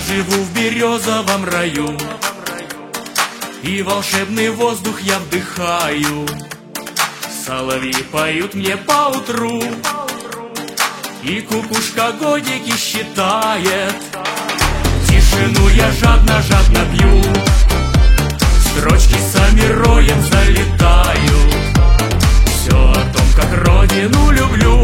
живу в березовом раю, и волшебный воздух я вдыхаю. Соловьи поют мне поутру, и кукушка годики считает. Тишину я жадно пью, строчки сами роем залетают. Все о том, как родину люблю,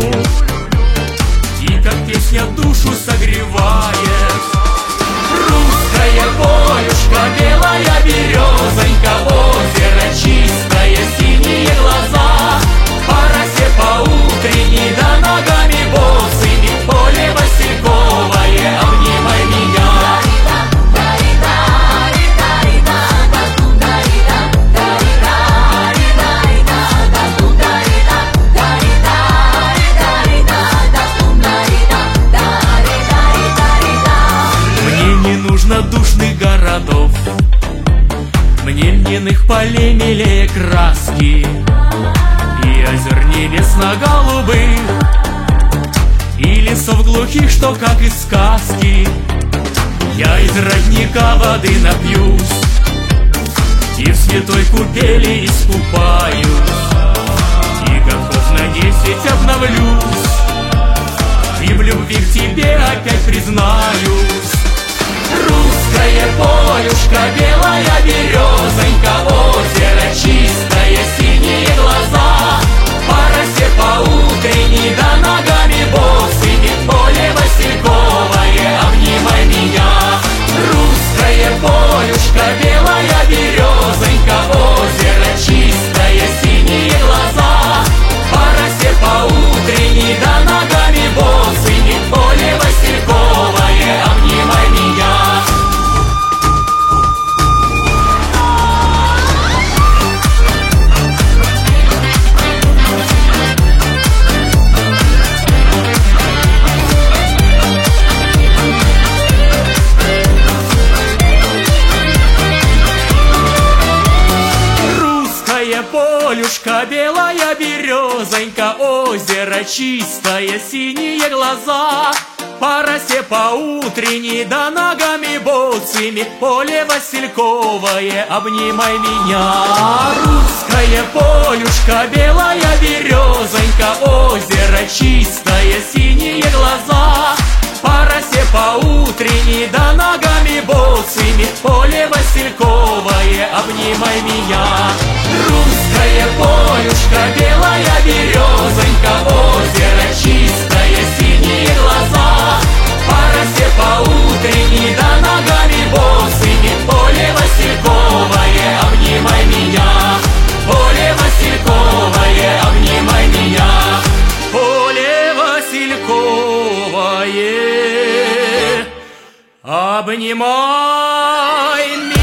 и как песня душу согревает. Русская полюшка, белая березонька, озеро чистое, синие глаза, по росе поутренней, да ногами босыми, поле васильковое, обнимай меня. Душных городов, мне льняных полей милее краски, и озер небесно-голубых, и лесов глухих, что как из сказки. Я из родника воды напьюсь, и в святой купели искупаюсь, и годков на 10 обновлюсь, и в любви к тебе опять признаюсь. Русская полюшка, белая березонька, озеро чистое, синие глаза, по росе поутренней, да ногами босыми, поле васильковое, обнимай меня. Русская полюшка, белая березонька, озеро чистое, синие глаза, по росе поутренней, да ногами босыми, поле васильковое, обнимай меня. Полюшка, белая березонька, озеро чистое, синие глаза, по росе поутренней, да ногами босыми, поле васильковое, обнимай меня. Русская полюшка, белая березонька, озеро чистое, синие глаза, по росе поутренней, да ногами босыми, поле васильковое, обнимай меня. Русская полюшка, белая березонька, озеро чистое, синие глаза, по росе поутренней, да ногами босыми, поле васильковое, обнимай меня. Поле васильковое, обнимай меня. Поле васильковое, обнимай меня.